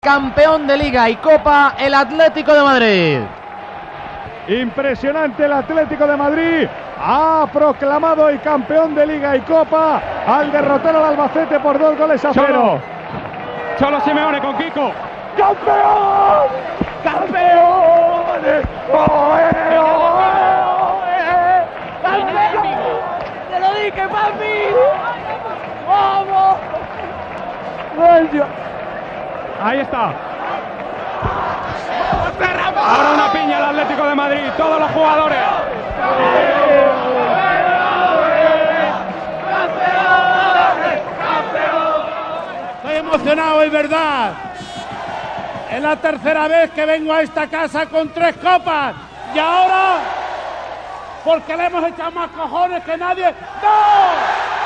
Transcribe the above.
Campeón de Liga y Copa, el Atlético de Madrid. Impresionante, el Atlético de Madrid ha proclamado el campeón de Liga y Copa al derrotar al Albacete por 2-0. Cholo Simeone con Kiko. ¡Campeón! ¡Campeón! ¡Te lo dije, papi! ¡Vamos! Ahí está. Ahora una piña al Atlético de Madrid, todos los jugadores. Estoy emocionado, es verdad. Es la tercera vez que vengo a esta casa con 3 copas. Y ahora, porque le hemos echado más cojones que nadie. ¡No!